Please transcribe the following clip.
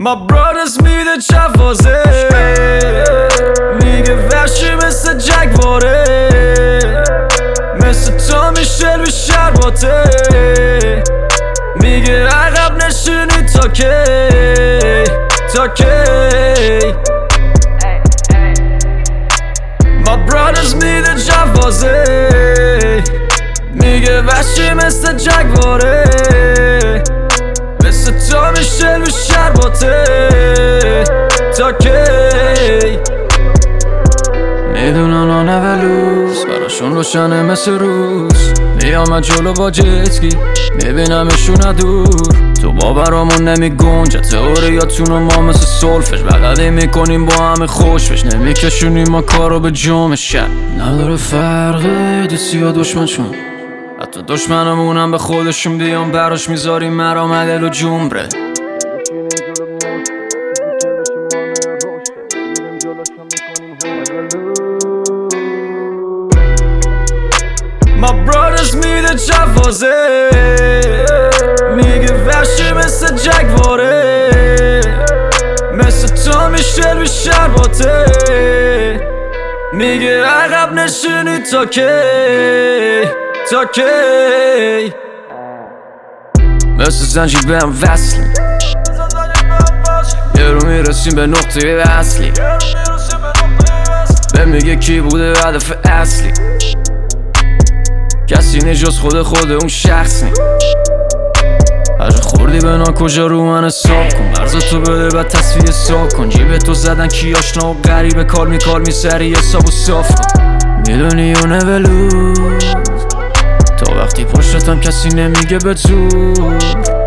My brothers میده چفازه میگه وحشی مثل جگواره مثل تو میشل بی شرباته میگه عقب نشینی تا کی تا کی My brothers میده جوازه میگه وحشی مثل جگواره مثل تو میشل بی شرباته تا کی میدونن آنه ولوز براشون روشنه مثل روز میامد جلو با جتگی میبینمشون دور تو باورامون نمیگنجه تئوریاتونو ما مثل سولفش بلدی میکنیم با همه خوشفش نمیکشونیم ما کارو به جامش شد نداره فرقه دوستی یا دشمن چون حتی دشمنمونم به خودشون بیان براش میذاریم مرام دل و جمبره My brothers میده چفازه میگه وحشی مثل جگواره مثل تو میشل بی شرباته میگه عقب نشینی تا کی تا کی مثل زنجیر به هم وصلی یه رو میرسیم به نقطه اصلی به میگه کی بوده هدف اصلی کسی نجاز خود اون شخص نی هر خوردی به نا کجا رو من حساب کن برزا تو بده بعد تصویر حساب کن جیب تو زدن کی آشنا و غریبه کار می سری حساب و صاف کن میدونی اونه ولوز تا وقتی پشتتم کسی نمیگه به زور